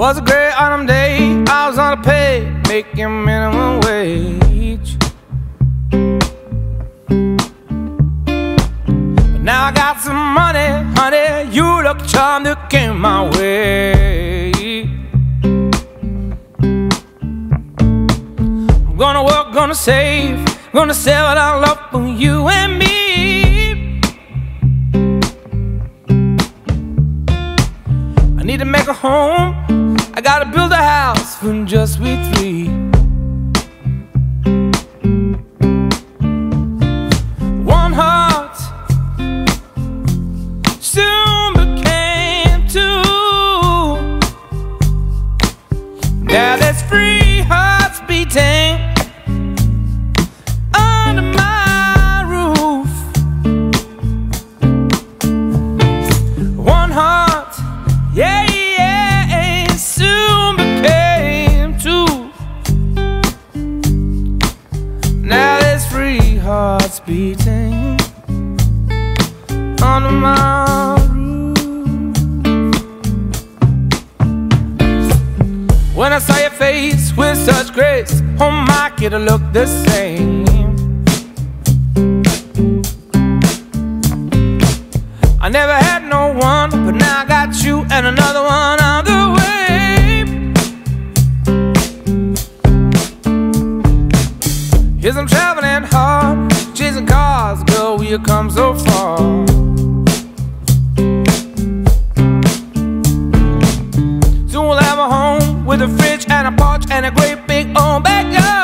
Was a great autumn day, I was underpaid, making minimum wage. But now I got some money, honey, you look charmed that came my way. I'm gonna work, gonna save, gonna sell what I love for you and me. I need to make a home, I gotta build a house for just we three. One heart soon became two. Now there's 3 hearts beating under my roof. One heart, yeah, yeah, soon became 2. Now there's 3 hearts beating under my roof. When I saw your face with such grace, oh my, it'll look the same. I never had no one, but now I got you and another one on the way. Yes, I'm traveling hard, chasing cars, girl, we have come so far. Soon we'll have a home with a fridge and a porch and a great big old backyard.